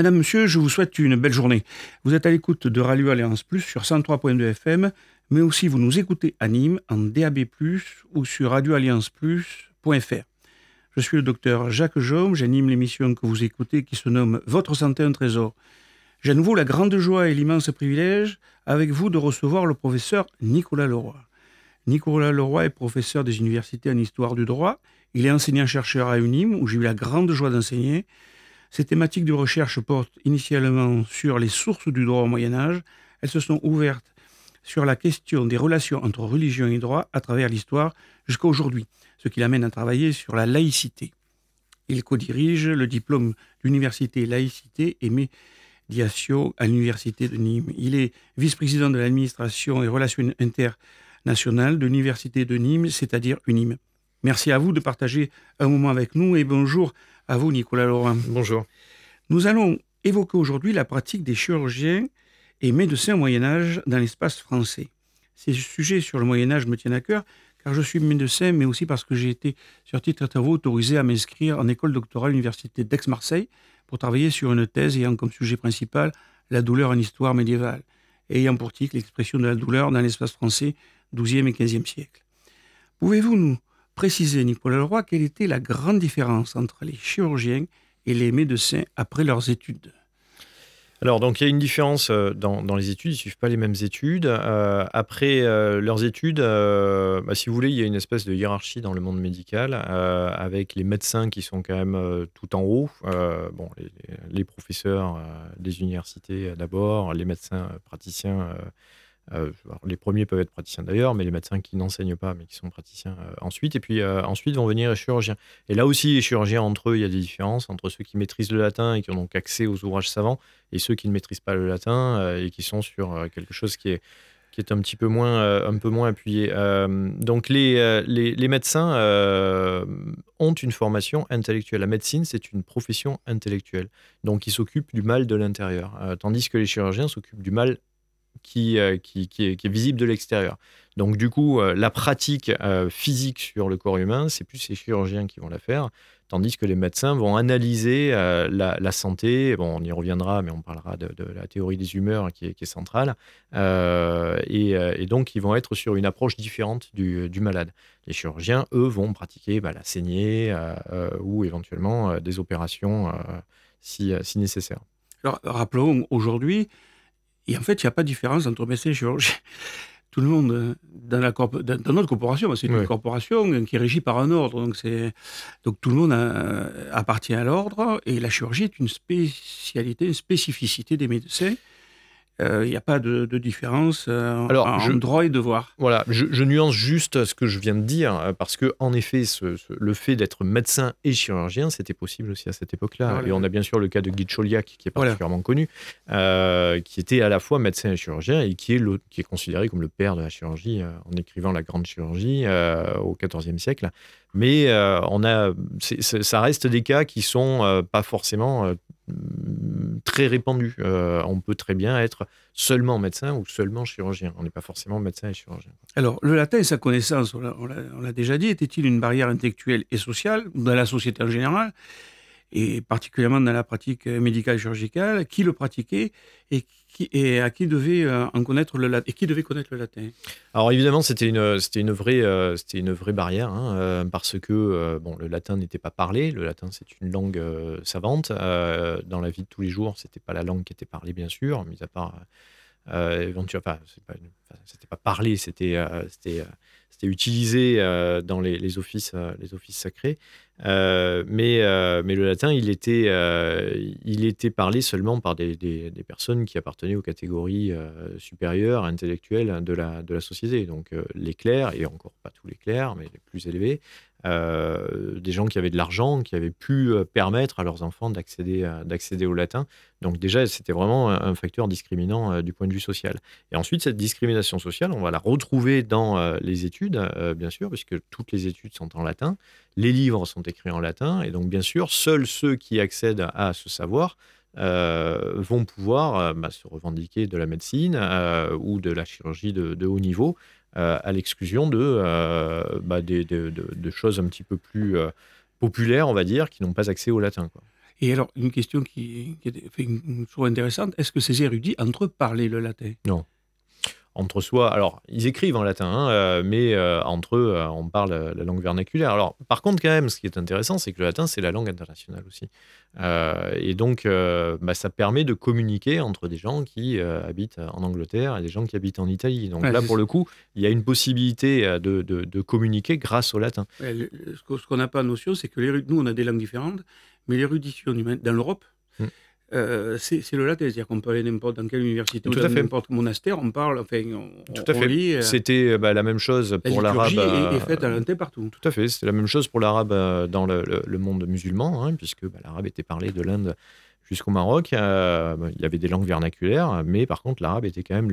Madame, monsieur, je vous souhaite une belle journée. Vous êtes à l'écoute de Radio Alliance Plus sur 103.2 FM, mais aussi vous nous écoutez à Nîmes en DAB+, ou sur radioallianceplus.fr. Je suis le docteur Jacques Jaume, j'anime l'émission que vous écoutez qui se nomme Votre santé un trésor. J'ai à nouveau la grande joie et l'immense privilège avec vous de recevoir le professeur Nicolas Leroy. Nicolas Leroy est professeur des universités en histoire du droit. Il est enseignant-chercheur à UNIM, où j'ai eu la grande joie d'enseigner. Ces thématiques de recherche portent initialement sur les sources du droit au Moyen-Âge. Elles se sont ouvertes sur la question des relations entre religion et droit à travers l'histoire jusqu'à aujourd'hui, ce qui l'amène à travailler sur la laïcité. Il co-dirige le diplôme d'université laïcité et médiation à l'université de Nîmes. Il est vice-président de l'administration et relations internationales de l'université de Nîmes, c'est-à-dire UNIM. Merci à vous de partager un moment avec nous et bonjour à vous, Nicolas Leroy. Bonjour. Nous allons évoquer aujourd'hui la pratique des chirurgiens et médecins au Moyen-Âge dans l'espace français. Ces sujets sur le Moyen-Âge me tiennent à cœur car je suis médecin, mais aussi parce que j'ai été, sur titre de travaux, autorisé à m'inscrire en école doctorale à l'université d'Aix-Marseille pour travailler sur une thèse ayant comme sujet principal la douleur en histoire médiévale, ayant pour titre l'expression de la douleur dans l'espace français XIIe et XVe siècle. Pouvez-vous nous préciser, Nicolas Leroy, quelle était la grande différence entre les chirurgiens et les médecins après leurs études ? Alors, donc, il y a une différence dans les études. Ils ne suivent pas les mêmes études. Après leurs études, si vous voulez, il y a une espèce de hiérarchie dans le monde médical avec les médecins qui sont quand même tout en haut. Les professeurs des universités d'abord, les médecins praticiens. Alors, les premiers peuvent être praticiens d'ailleurs, mais les médecins qui n'enseignent pas, mais qui sont praticiens ensuite. Et puis ensuite vont venir les chirurgiens. Et là aussi, les chirurgiens, entre eux, il y a des différences entre ceux qui maîtrisent le latin et qui ont donc accès aux ouvrages savants, et ceux qui ne maîtrisent pas le latin et qui sont sur quelque chose qui est un petit peu moins, un peu moins appuyé. Donc les médecins ont une formation intellectuelle. La médecine, c'est une profession intellectuelle. Donc ils s'occupent du mal de l'intérieur, tandis que les chirurgiens s'occupent du mal qui est visible de l'extérieur. Donc du coup, la pratique physique sur le corps humain, c'est plus les chirurgiens qui vont la faire, tandis que les médecins vont analyser la santé. Bon, on y reviendra, mais on parlera de la théorie des humeurs qui est centrale. Et donc, ils vont être sur une approche différente du malade. Les chirurgiens, eux, vont pratiquer la saignée ou éventuellement des opérations si nécessaire. Alors, rappelons aujourd'hui, et en fait, il n'y a pas de différence entre médecins et chirurgiens. Tout le monde, dans notre corporation, c'est une corporation qui est régie par un ordre. Donc tout le monde appartient à l'ordre. Et la chirurgie est une spécialité, une spécificité des médecins. Il n'y a pas de différence en droit et devoir. Voilà, je nuance juste ce que je viens de dire, parce que en effet, le fait d'être médecin et chirurgien, c'était possible aussi à cette époque-là. Voilà. Et on a bien sûr le cas de Guy de Chauliac, qui est particulièrement connu, qui était à la fois médecin et chirurgien, et qui est considéré comme le père de la chirurgie, en écrivant la grande chirurgie au XIVe siècle. Mais ça reste des cas qui sont pas forcément très répandus. On peut très bien être seulement médecin ou seulement chirurgien. On n'est pas forcément médecin et chirurgien. Alors, le latin et sa connaissance, on l'a déjà dit, était-il une barrière intellectuelle et sociale dans la société en général, et particulièrement dans la pratique médicale chirurgicale? Qui le pratiquait et à qui devait en connaître le latin, et qui devait connaître le latin? Alors évidemment, c'était une vraie barrière, parce que le latin n'était pas parlé. Le latin, c'est une langue savante. Dans la vie de tous les jours, c'était pas la langue qui était parlée, bien sûr, mis à part éventuellement. C'était pas parlé, c'était utilisé dans les offices sacrés. Mais le latin, il était parlé seulement par des personnes qui appartenaient aux catégories supérieures, intellectuelles de la société. Donc les clercs, et encore pas tous les clercs, mais les plus élevés, des gens qui avaient de l'argent, qui avaient pu permettre à leurs enfants d'accéder au latin. Donc déjà, c'était vraiment un facteur discriminant du point de vue social. Et ensuite, cette discrimination sociale, on va la retrouver dans les études, bien sûr, puisque toutes les études sont en latin. Les livres sont écrits en latin, et donc bien sûr, seuls ceux qui accèdent à ce savoir vont pouvoir se revendiquer de la médecine ou de la chirurgie de haut niveau, à l'exclusion de choses un petit peu plus populaires, on va dire, qui n'ont pas accès au latin, quoi. Et alors, une question qui est toujours intéressante, est-ce que ces érudits, entre eux, parlaient le latin? Non. Entre soi, alors ils écrivent en latin, hein, mais entre eux, on parle la langue vernaculaire. Alors, par contre, quand même, ce qui est intéressant, c'est que le latin, c'est la langue internationale aussi. Et donc, ça permet de communiquer entre des gens qui habitent en Angleterre et des gens qui habitent en Italie. Donc Ouais, là, pour le coup, il y a une possibilité de communiquer grâce au latin. ouais, ce qu'on n'a pas notion, c'est que nous, on a des langues différentes, mais l'érudition dans l'Europe, Mm. c'est le latin. C'est-à-dire qu'on peut aller dans quelle université ou Tout dans à fait. n'importe quel monastère, on parle, enfin, Tout à on fait. lit. C'était la même chose La pour l'arabe. liturgie est faite en latin partout. Tout à fait. C'était la même chose pour l'arabe dans le monde musulman, hein, puisque l'arabe était parlé de l'Inde jusqu'au Maroc. Il y avait des langues vernaculaires, mais par contre, l'arabe était quand même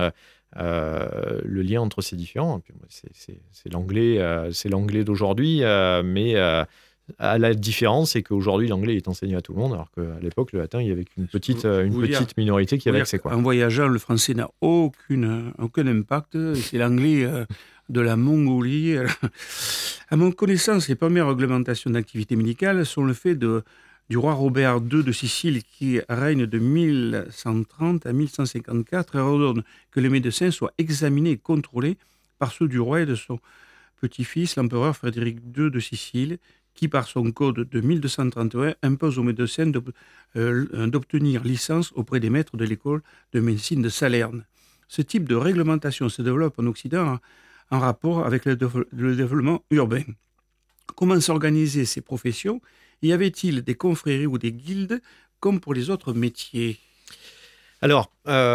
le lien entre ces différents. Puis, c'est l'anglais d'aujourd'hui, mais à la différence, c'est qu'aujourd'hui, l'anglais est enseigné à tout le monde, alors qu'à l'époque, le latin, il y avait qu'une petite minorité qui avait accès. En voyageant, le français n'a aucun impact. C'est l'anglais de la Mongolie. À mon connaissance, les premières réglementations d'activité médicale sont le fait du roi Robert II de Sicile, qui règne de 1130 à 1154 et ordonne que les médecins soient examinés et contrôlés par ceux du roi et de son petit-fils, l'empereur Frédéric II de Sicile, qui, par son code de 1231, impose aux médecins d'obtenir licence auprès des maîtres de l'école de médecine de Salerne. Ce type de réglementation se développe en Occident en rapport avec le développement urbain. Comment s'organisaient ces professions? Y avait-il des confréries ou des guildes comme pour les autres métiers? Alors,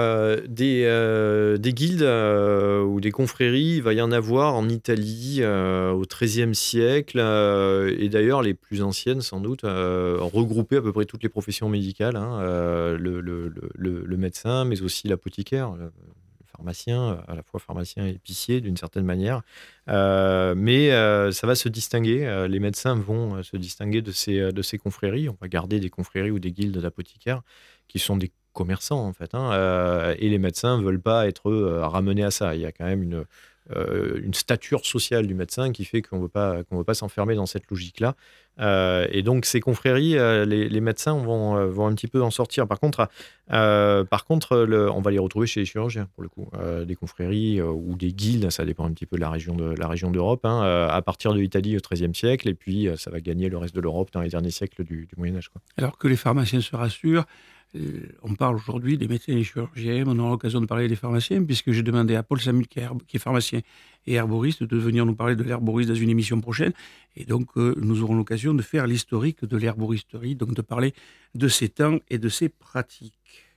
des guildes ou des confréries, il va y en avoir en Italie au XIIIe siècle, et d'ailleurs les plus anciennes sans doute, regroupaient à peu près toutes les professions médicales, hein, le médecin, mais aussi l'apothicaire, le pharmacien, à la fois pharmacien et épicier d'une certaine manière. Mais ça va se distinguer, les médecins vont se distinguer de ces confréries. On va garder des confréries ou des guildes d'apothicaires qui sont des commerçants en fait, hein, et les médecins ne veulent pas être ramenés à ça. Il y a quand même une stature sociale du médecin qui fait qu'on veut pas s'enfermer dans cette logique-là. Et donc ces confréries, les médecins vont un petit peu en sortir. Par contre, on va les retrouver chez les chirurgiens pour le coup. Des confréries ou des guildes, ça dépend un petit peu de la région d'Europe, hein, à partir de l'Italie au XIIIe siècle, et puis ça va gagner le reste de l'Europe dans les derniers siècles du Moyen Âge, quoi. Alors que les pharmaciens se rassurent, on parle aujourd'hui des médecins et des chirurgiens, on aura l'occasion de parler des pharmaciens, puisque j'ai demandé à Paul Samuel, qui est pharmacien et herboriste, de venir nous parler de l'herborisme dans une émission prochaine. Et donc, nous aurons l'occasion de faire l'historique de l'herboristerie, donc de parler de ses temps et de ses pratiques.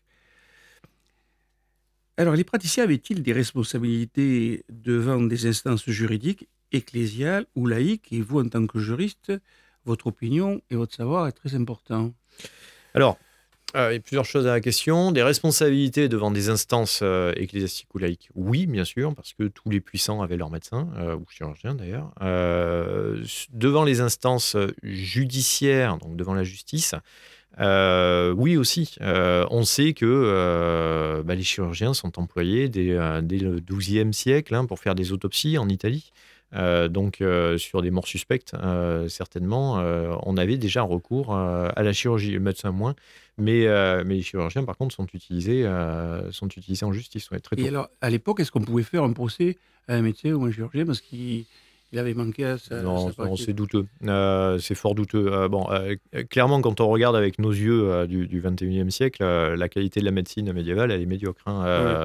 Alors, les praticiens avaient-ils des responsabilités devant des instances juridiques, ecclésiales ou laïques? Et vous, en tant que juriste, votre opinion et votre savoir est très important. Alors, il y a plusieurs choses à la question. Des responsabilités devant des instances ecclésiastiques ou laïques, oui, bien sûr, parce que tous les puissants avaient leur médecin, ou chirurgien d'ailleurs. Devant les instances judiciaires, donc devant la justice, oui aussi. On sait que les chirurgiens sont employés dès le XIIe siècle, hein, pour faire des autopsies en Italie. Donc sur des morts suspectes, certainement, on avait déjà recours à la chirurgie, le médecin moins, mais les chirurgiens par contre sont utilisés en justice, ouais, très tôt. Et alors, à l'époque, est-ce qu'on pouvait faire un procès à un médecin ou un chirurgien parce qu'il avait manqué à Non, sa pratique? c'est douteux. C'est fort douteux. Clairement, quand on regarde avec nos yeux du 21e siècle, la qualité de la médecine médiévale, elle est médiocre, hein.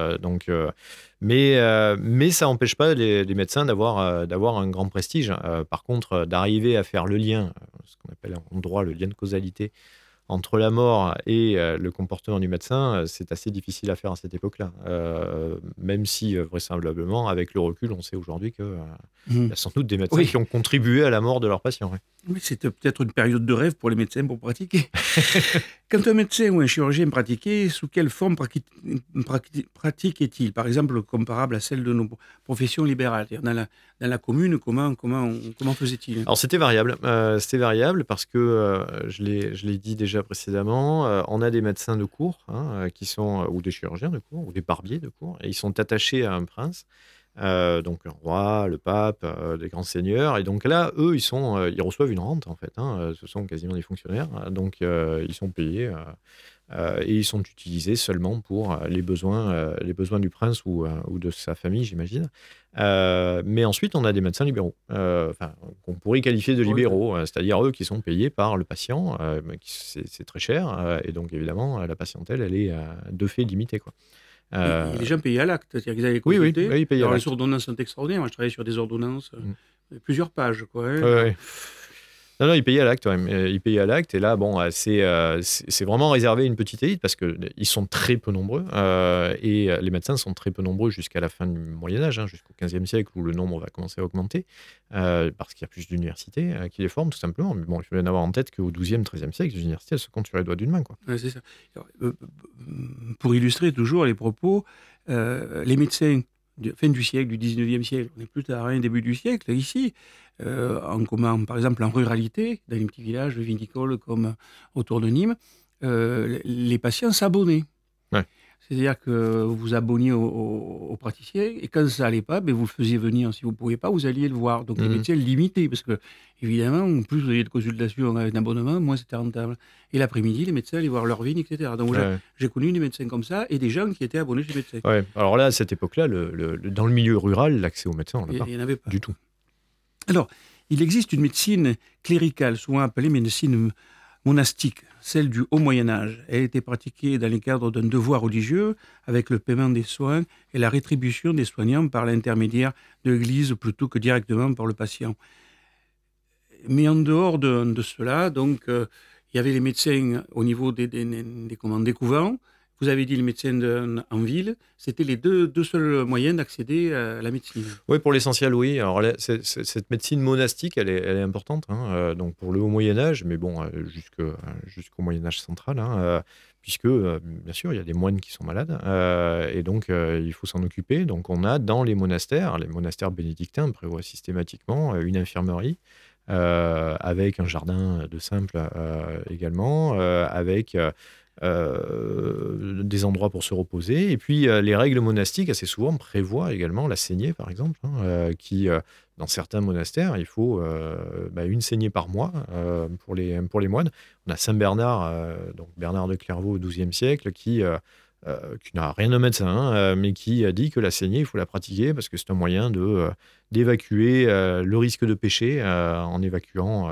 Mais ça n'empêche pas les médecins d'avoir un grand prestige. Par contre, d'arriver à faire le lien, ce qu'on appelle en droit le lien de causalité, entre la mort et le comportement du médecin, c'est assez difficile à faire à cette époque-là. Même si, vraisemblablement, avec le recul, on sait aujourd'hui qu'il y a sans doute des médecins Oui. qui ont contribué à la mort de leurs patients. Ouais. Oui, c'était peut-être une période de rêve pour les médecins pour pratiquer. Quand un médecin ou un chirurgien pratiquait, sous quelle forme pratiquait-il? Par exemple, comparable à celle de nos professions libérales. C'est-à-dire dans la commune, comment faisait-il? Alors c'était variable. C'était variable parce que, je l'ai dit déjà précédemment, on a des médecins de cour, hein, qui sont, ou des chirurgiens de cour, ou des barbiers de cour, et ils sont attachés à un prince. donc un roi, le pape, des grands seigneurs. Et donc là, eux, ils reçoivent une rente, en fait, hein. Ce sont quasiment des fonctionnaires. Donc, ils sont payés et ils sont utilisés seulement pour les besoins du prince ou de sa famille, j'imagine. Mais ensuite, on a des médecins libéraux, enfin, qu'on pourrait qualifier de Oui, libéraux, c'est-à-dire eux qui sont payés par le patient. Mais c'est très cher. Et donc, évidemment, la patientèle, elle est de fait limitée, quoi. et Euh, les gens payaient à l'acte, c'est-à-dire qu'ils allaient oui, oui, consulter. oui, ils payent à Alors les l'acte. ordonnances sont extraordinaires. Moi, je travaillais sur des ordonnances, Mm. plusieurs pages, quoi. Hein. Ouais, Alors, ouais. Non, non, ils payaient à l'acte, ouais. Ils payaient à l'acte. Et là, bon, c'est vraiment réservé à une petite élite parce qu'ils sont très peu nombreux. Et les médecins sont très peu nombreux jusqu'à la fin du Moyen-Âge, hein, jusqu'au XVe siècle où le nombre va commencer à augmenter parce qu'il y a plus d'universités qui les forment, tout simplement. Mais bon, il faut bien avoir en tête qu'au XIIe, XIIIe siècle, les universités, elles se comptent sur les doigts d'une main, quoi. ouais, c'est ça. Alors, pour illustrer toujours les propos, les médecins de fin du siècle, du 19e siècle, on est plus tard, hein, début du siècle, ici, par exemple en ruralité, dans les petits villages vinicoles comme autour de Nîmes, les patients s'abonnaient. Ouais. C'est-à-dire que vous vous abonniez au praticien et quand ça allait pas, ben vous le faisiez venir. Si vous ne pouviez pas, vous alliez le voir. Donc les Mhm. médecins limitaient parce que, évidemment, plus vous aviez de consultations avec un abonnement, moins c'était rentable. Et l'après-midi, les médecins allaient voir leur vigne, etc. Donc Ouais. j'ai connu des médecins comme ça et des gens qui étaient abonnés chez les médecins. Ouais. Alors là, à cette époque-là, dans le milieu rural, l'accès aux médecins, on l'a Et pas. il n'y en avait pas. Du tout. Alors, il existe une médecine cléricale, souvent appelée médecine monastique, celle du Haut Moyen Âge. Elle était pratiquée dans le cadre d'un devoir religieux, avec le paiement des soins et la rétribution des soignants par l'intermédiaire de l'Église plutôt que directement par le patient. Mais en dehors de cela, donc, il y avait les médecins au niveau des couvents. Vous avez dit les médecins en ville. C'était les deux seuls moyens d'accéder à la médecine. Oui, pour l'essentiel, oui. Alors, cette médecine monastique, elle est importante, hein, donc pour le haut Moyen Âge, mais bon, jusqu'au Moyen Âge central, hein, puisque, bien sûr, il y a des moines qui sont malades, et donc il faut s'en occuper. Donc, on a dans les monastères bénédictins prévoient systématiquement une infirmerie, avec un jardin de simple également, avec des endroits pour se reposer. Et puis, les règles monastiques, assez souvent, prévoient également la saignée, par exemple, hein, dans certains monastères, il faut une saignée par mois pour les moines. On a Saint Bernard, donc Bernard de Clairvaux au XIIe siècle, qui n'a rien de médecin, hein, mais qui a dit que la saignée, il faut la pratiquer parce que c'est un moyen d'évacuer le risque de péché en évacuant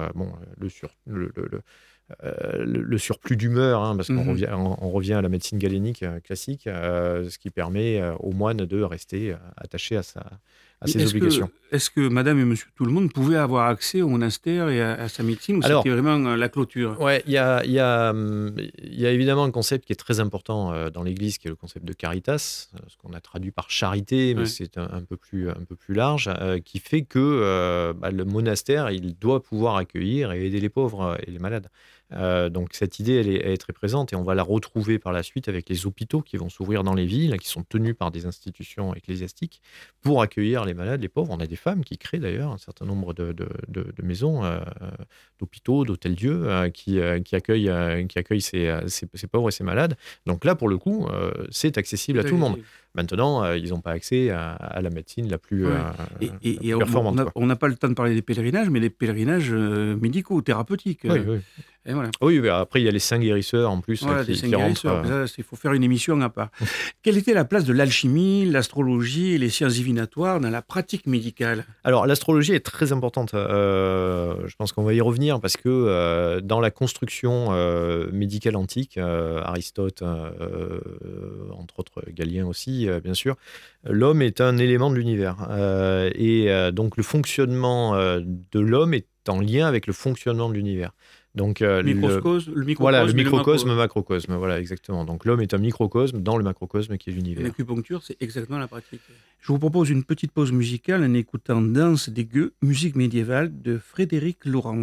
le surplus d'humeur, hein, parce Mhm. on revient à la médecine galénique classique, ce qui permet aux moines de rester attachés à Mais ses obligations. est-ce que madame et monsieur tout le monde pouvaient avoir accès au monastère et à sa médecine ou Alors, c'était vraiment la clôture? ouais, il y a évidemment un concept qui est très important dans l'Église, qui est le concept de caritas, ce qu'on a traduit par charité, mais Ouais. c'est un peu plus large, qui fait que le monastère, il doit pouvoir accueillir et aider les pauvres et les malades. Donc cette idée, elle est très présente et on va la retrouver par la suite avec les hôpitaux qui vont s'ouvrir dans les villes, qui sont tenus par des institutions ecclésiastiques pour accueillir les malades, les pauvres. On a des femmes qui créent d'ailleurs un certain nombre de maisons, d'hôpitaux, d'hôtels-dieux qui accueillent ces pauvres et ces malades. Donc là, pour le coup, c'est accessible à Tout tout le monde. accessible. Maintenant, ils n'ont pas accès à la médecine Ouais. la Et plus performante, quoi. on n'a pas le temps de parler des pèlerinages, mais des pèlerinages médicaux, thérapeutiques. Oui, oui. Et voilà. Oui, mais après, il y a les saints guérisseurs en plus Voilà, des saints qui rentrent. guérisseurs. Ça, il faut faire une émission à part. Quelle était la place de l'alchimie, l'astrologie et les sciences divinatoires dans la pratique médicale? Alors, l'astrologie est très importante. Je pense qu'on va y revenir parce que dans la construction médicale antique, Aristote, entre autres Galien aussi, bien sûr, l'homme est un élément de l'univers. Donc, le fonctionnement de l'homme est en lien avec le fonctionnement de l'univers. Donc, Le voilà, le microcosme et le microcosme, macro. macrocosme, voilà, exactement. Donc, l'homme est un microcosme dans le macrocosme qui est Et l'univers. l'acupuncture, c'est exactement la pratique. Je vous propose une petite pause musicale en écoutant Danse des gueux, musique médiévale de Frédéric Laurent.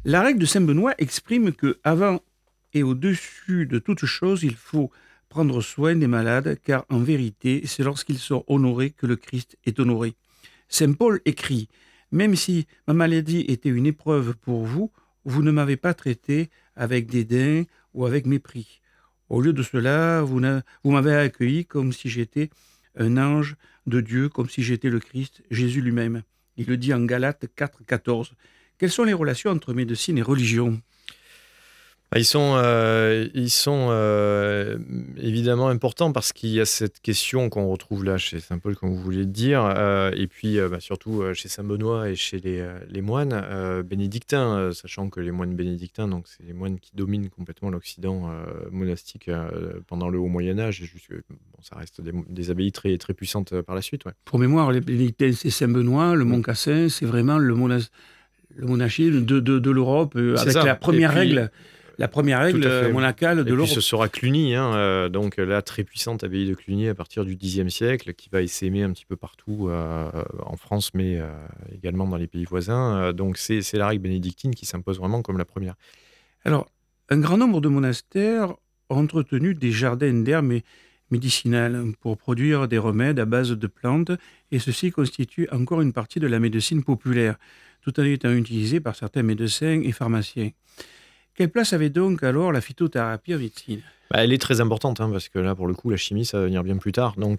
La règle de Saint-Benoît exprime que avant et au-dessus de toute chose, il faut prendre soin des malades, car en vérité, c'est lorsqu'ils sont honorés que le Christ est honoré. Saint Paul écrit « Même si ma maladie était une épreuve pour vous, vous ne m'avez pas traité avec dédain ou avec mépris. Au lieu de cela, vous m'avez accueilli comme si j'étais un ange de Dieu, comme si j'étais le Christ, Jésus lui-même. » Il le dit en Galates 4,14. Quelles sont les relations entre médecine et religion ? Ils sont évidemment importants parce qu'il y a cette question qu'on retrouve là chez Saint Paul, comme vous voulez le dire, et puis surtout chez Saint Benoît et chez les moines bénédictins, sachant que les moines bénédictins, donc c'est les moines qui dominent complètement l'Occident monastique pendant le Haut Moyen Âge, ça reste des abbayes très, très puissantes par la suite. Ouais. Pour mémoire, les bénédictins, c'est Saint Benoît, le Mont Cassin, c'est vraiment le monachisme de l'Europe, avec ça. La première règle monacale de et l'Europe. Puis ce sera Cluny, donc la très puissante abbaye de Cluny à partir du Xe siècle, qui va essaimer un petit peu partout en France, mais également dans les pays voisins. Donc c'est la règle bénédictine qui s'impose vraiment comme la première. Alors, un grand nombre de monastères ont entretenu des jardins d'herbes médicinales pour produire des remèdes à base de plantes, et ceci constitue encore une partie de la médecine populaire, tout en étant utilisé par certains médecins et pharmaciens. Quelle place avait donc alors la phytothérapie en médecine ? Elle est très importante, parce que là, pour le coup, la chimie, ça va venir bien plus tard. Donc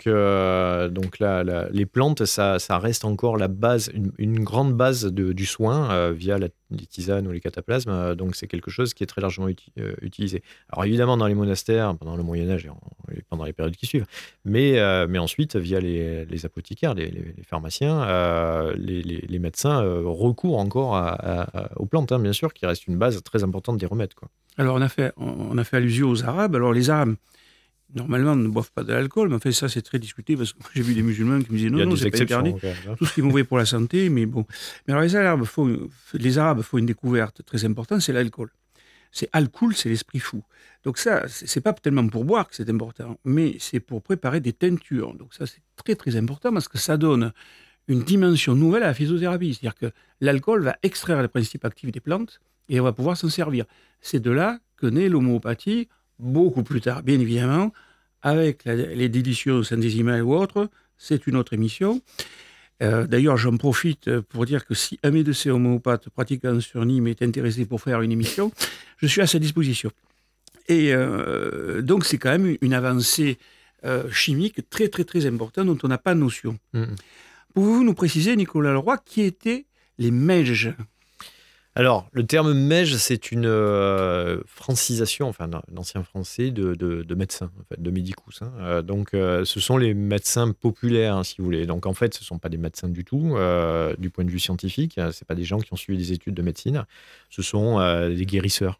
là, les plantes, ça reste encore la base, une grande base du soin via les tisanes ou les cataplasmes. Donc c'est quelque chose qui est très largement utilisé. Alors évidemment, dans les monastères, pendant le Moyen-Âge et pendant les périodes qui suivent, mais ensuite, via les apothicaires, les pharmaciens, les médecins recourent encore aux plantes, bien sûr, qui reste une base très importante des remèdes, quoi. Alors, on a fait allusion aux Arabes. Alors, les Arabes, normalement, ne boivent pas de l'alcool, mais en fait, ça, c'est très discuté, parce que j'ai vu des musulmans qui me disaient non, c'est pas interdit. Tout ce qui est mauvais pour la santé, mais bon. Mais alors, les Arabes font une découverte très importante, c'est l'alcool. C'est alcool, c'est l'esprit fou. Donc ça, c'est pas tellement pour boire que c'est important, mais c'est pour préparer des teintures. Donc ça, c'est très, très important, parce que ça donne une dimension nouvelle à la phytothérapie. C'est-à-dire que l'alcool va extraire les principes actifs des plantes, et on va pouvoir s'en servir. C'est de là que naît l'homéopathie, beaucoup plus tard, bien évidemment, avec les délicieusses centésimales ou autres. C'est une autre émission. D'ailleurs, j'en profite pour dire que si un médecin homéopathe pratiquant sur Nîmes est intéressé pour faire une émission, je suis à sa disposition. Et donc, c'est quand même une avancée chimique très, très, très importante dont on n'a pas notion. Pouvez-vous nous préciser, Nicolas Leroy, qui étaient les mages ? Alors, le terme mège, c'est une francisation, enfin, l'ancien français de médecin, en fait, de médicus. Donc, ce sont les médecins populaires, si vous voulez. Donc, en fait, ce ne sont pas des médecins du tout, du point de vue scientifique. Ce n'est pas des gens qui ont suivi des études de médecine. Ce sont des guérisseurs,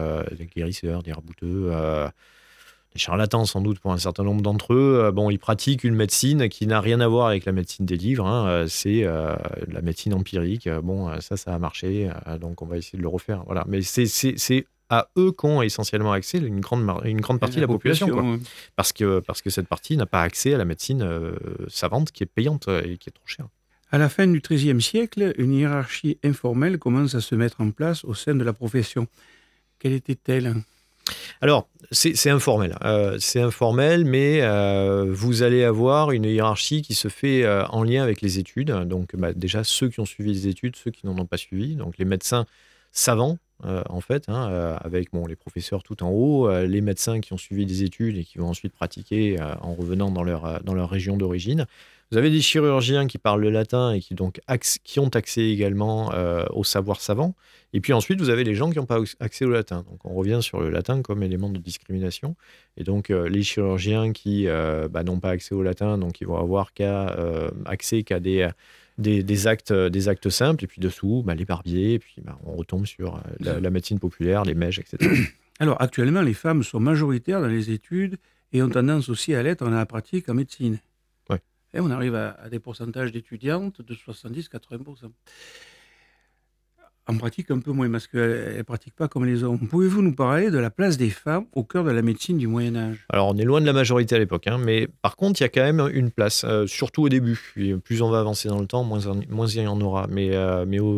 des rabouteux, des charlatans sans doute pour un certain nombre d'entre eux. Ils pratiquent une médecine qui n'a rien à voir avec la médecine des livres. C'est la médecine empirique. Ça a marché, donc on va essayer de le refaire. Voilà. Mais c'est à eux qu'ont essentiellement accès une grande partie de la population. Quoi. Parce que cette partie n'a pas accès à la médecine savante qui est payante et qui est trop chère. À la fin du XIIIe siècle, une hiérarchie informelle commence à se mettre en place au sein de la profession. Quelle était-elle ? Alors, c'est informel. C'est informel, mais vous allez avoir une hiérarchie qui se fait en lien avec les études. Donc, déjà, ceux qui ont suivi les études, ceux qui n'en ont pas suivi. Donc, les médecins savants, en fait, avec les professeurs tout en haut, les médecins qui ont suivi des études et qui vont ensuite pratiquer en revenant dans leur région d'origine. Vous avez des chirurgiens qui parlent le latin et qui ont accès également au savoir savant. Et puis ensuite, vous avez les gens qui n'ont pas accès au latin. Donc, on revient sur le latin comme élément de discrimination. Et donc, les chirurgiens qui n'ont pas accès au latin, donc ils vont avoir accès qu'à des actes simples. Et puis dessous, les barbiers. Et puis, on retombe sur la médecine populaire, les mèges, etc. Alors, actuellement, les femmes sont majoritaires dans les études et ont tendance aussi à l'être dans la pratique en médecine. Et on arrive à des pourcentages d'étudiantes de 70-80%. En pratique, un peu moins, parce qu'elles ne pratiquent pas comme les hommes. Pouvez-vous nous parler de la place des femmes au cœur de la médecine du Moyen-Âge ? Alors, on est loin de la majorité à l'époque, mais par contre, il y a quand même une place, surtout au début. Et plus on va avancer dans le temps, moins il y en aura. Mais au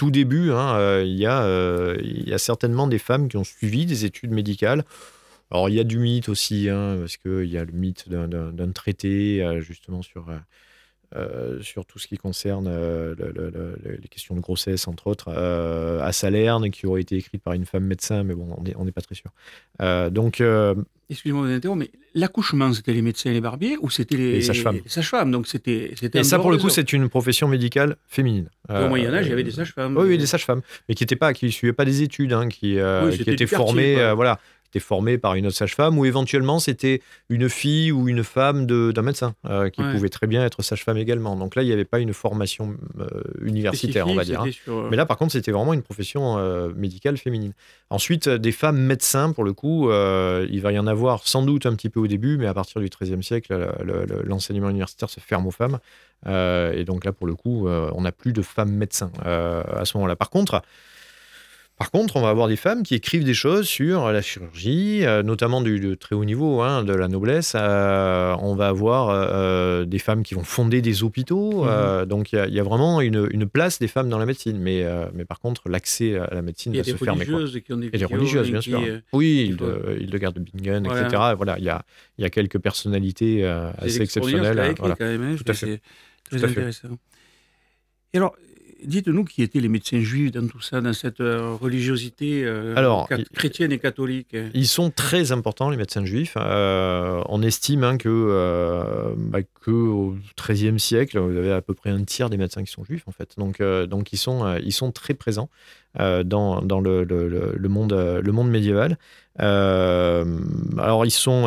tout début, il y a certainement des femmes qui ont suivi des études médicales. Alors, il y a du mythe aussi, parce qu'il y a le mythe d'un traité, justement, sur tout ce qui concerne les questions de grossesse, entre autres, à Salerne, qui aurait été écrite par une femme médecin, mais bon, on n'est pas très sûr. Donc, Excusez-moi de vous interrompre, mais l'accouchement, c'était les médecins et les barbiers ou c'était les sages-femmes. les sages-femmes? Donc c'était Et ça, pour le coup, c'est une profession médicale féminine. Au Moyen-Âge, il y avait des sages-femmes. Oui, des sages-femmes, mais qui ne suivaient pas des études, qui étaient formées, qui étaient formées par une autre sage-femme, ou éventuellement, c'était une fille ou une femme d'un médecin qui pouvait très bien être sage-femme également. Donc là, il n'y avait pas une formation universitaire, on va dire. Mais là, par contre, c'était vraiment une profession médicale féminine. Ensuite, des femmes médecins, pour le coup, il va y en avoir sans doute un petit peu au début, mais à partir du XIIIe siècle, l'enseignement universitaire se ferme aux femmes. Et donc là, pour le coup, on n'a plus de femmes médecins à ce moment-là. Par contre, on va avoir des femmes qui écrivent des choses sur la chirurgie, notamment de très haut niveau, de la noblesse. On va avoir des femmes qui vont fonder des hôpitaux. Donc, il y a vraiment une place des femmes dans la médecine. Mais par contre, l'accès à la médecine va se fermer. Il y a des religieuses qui ont des vidéos. Et des religieuses, bien sûr. Oui, Hildegard de Bingen, voilà. Etc. Voilà, il y a quelques personnalités assez exceptionnelles. Voilà. Quand même, tout à fait. C'est très intéressant. Et alors, dites-nous qui étaient les médecins juifs dans tout ça, dans cette religiosité chrétienne et catholique. Ils sont très importants, les médecins juifs. On estime que au XIIIe siècle, vous avez à peu près un tiers des médecins qui sont juifs, en fait. Donc ils sont très présents dans le monde médiéval. Alors ils sont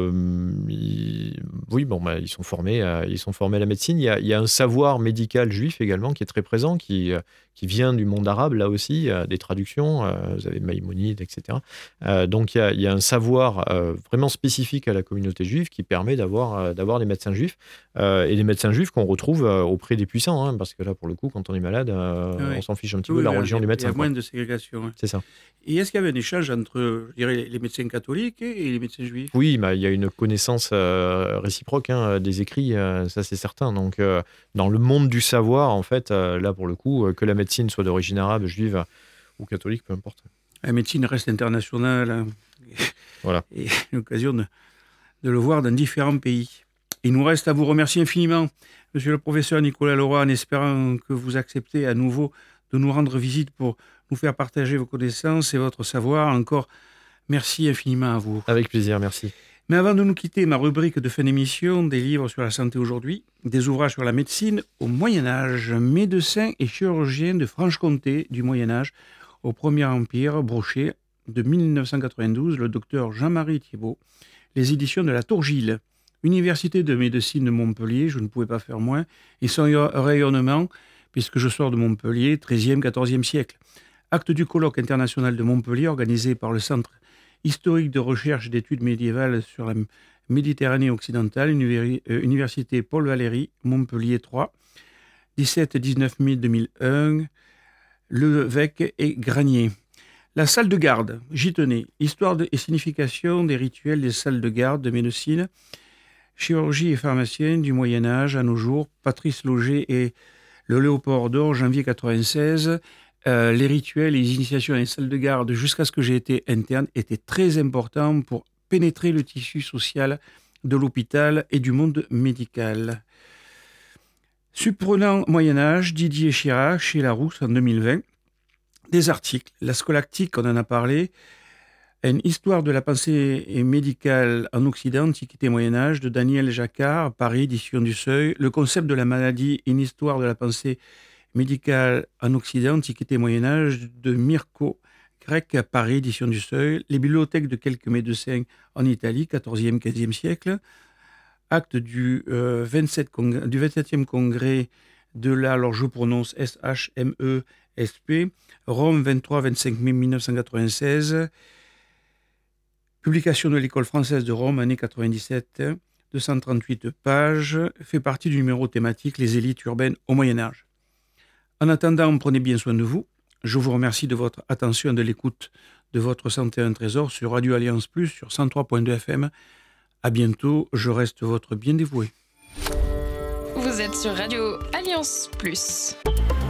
formés à la médecine. Il y a un savoir médical juif également qui est très présent, qui vient du monde arabe, là aussi, des traductions, vous avez Maïmonide, etc. Donc il y a un savoir vraiment spécifique à la communauté juive qui permet d'avoir des médecins juifs, et des médecins juifs qu'on retrouve auprès des puissants, parce que là, pour le coup, quand on est malade, on s'en fiche un petit peu de la religion du médecin. Il y a moins de ségrégation. C'est ça. Et est-ce qu'il y avait un échange entre, je dirais, les médecins catholiques et les médecins juifs? Oui, il y a une connaissance réciproque des écrits, ça c'est certain. Donc, dans le monde du savoir, en fait, là pour le coup, que la médecine soit d'origine arabe, juive ou catholique, peu importe. La médecine reste internationale. Voilà. Et l'occasion de le voir dans différents pays. Il nous reste à vous remercier infiniment, monsieur le professeur Nicolas Leroy, en espérant que vous acceptez à nouveau de nous rendre visite pour nous faire partager vos connaissances et votre savoir. Encore merci infiniment à vous. Avec plaisir, merci. Mais avant de nous quitter, ma rubrique de fin d'émission, des livres sur la santé aujourd'hui, des ouvrages sur la médecine au Moyen-Âge, médecin et chirurgien de Franche-Comté du Moyen-Âge au Premier Empire, Brochet, de 1992, le docteur Jean-Marie Thibault, les éditions de la Tour Gilles, Université de médecine de Montpellier, je ne pouvais pas faire moins, et son rayonnement, puisque je sors de Montpellier, 13e, 14e siècle. Acte du colloque international de Montpellier, organisé par le Centre historique de recherche et d'études médiévales sur la Méditerranée occidentale, Université Paul Valéry, Montpellier 3, 17-19 mai 2001, Levesque et Granier. La salle de garde, j'y tenais. Histoire et signification des rituels des salles de garde de médecine, chirurgie et pharmacienne du Moyen-Âge à nos jours, Patrice Lauger et le Léopold d'Or, janvier 96. Les rituels et les initiations dans les salles de garde jusqu'à ce que j'ai été interne étaient très importants pour pénétrer le tissu social de l'hôpital et du monde médical. Surprenant Moyen-Âge, Didier Chirac, chez Larousse en 2020. Des articles, la scolastique, on en a parlé, une histoire de la pensée médicale en Occident, Antiquité Moyen-Âge, de Daniel Jacquard, Paris, édition du Seuil, le concept de la maladie, une histoire de la pensée médicale en Occident, Antiquité Moyen-Âge, de Mirko Grec, Paris, édition du Seuil, les bibliothèques de quelques médecins en Italie, 14e, 15e siècle, acte du 27e congrès de la, alors je prononce SHMESP, Rome, 23-25 mai 1996, publication de l'École française de Rome, année 97, 238 pages, fait partie du numéro thématique Les élites urbaines au Moyen-Âge. En attendant, prenez bien soin de vous. Je vous remercie de votre attention et de l'écoute de votre Santé un Trésor sur Radio Alliance Plus, sur 103.2 FM. À bientôt, je reste votre bien dévoué. Vous êtes sur Radio Alliance Plus.